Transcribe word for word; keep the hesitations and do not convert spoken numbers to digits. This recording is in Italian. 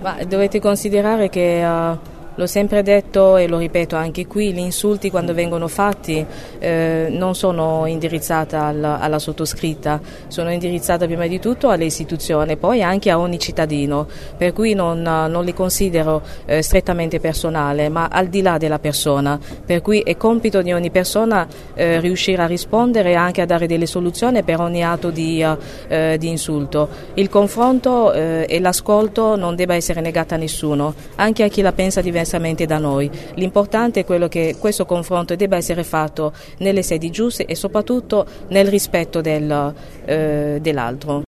Ma dovete considerare che uh, l'ho sempre detto e lo ripeto anche qui, gli insulti quando vengono fatti eh, non sono indirizzati al, alla sottoscritta, sono indirizzati prima di tutto alle istituzioni, poi anche a ogni cittadino, per cui non, non li considero eh, strettamente personale, ma al di là della persona, per cui è compito di ogni persona eh, riuscire a rispondere e anche a dare delle soluzioni per ogni atto di, eh, di insulto. Il confronto eh, e l'ascolto non debba essere negato a nessuno, anche a chi la pensa diversamente da noi. L'importante è quello che questo confronto debba essere fatto nelle sedi giuste e soprattutto nel rispetto del, eh, dell'altro.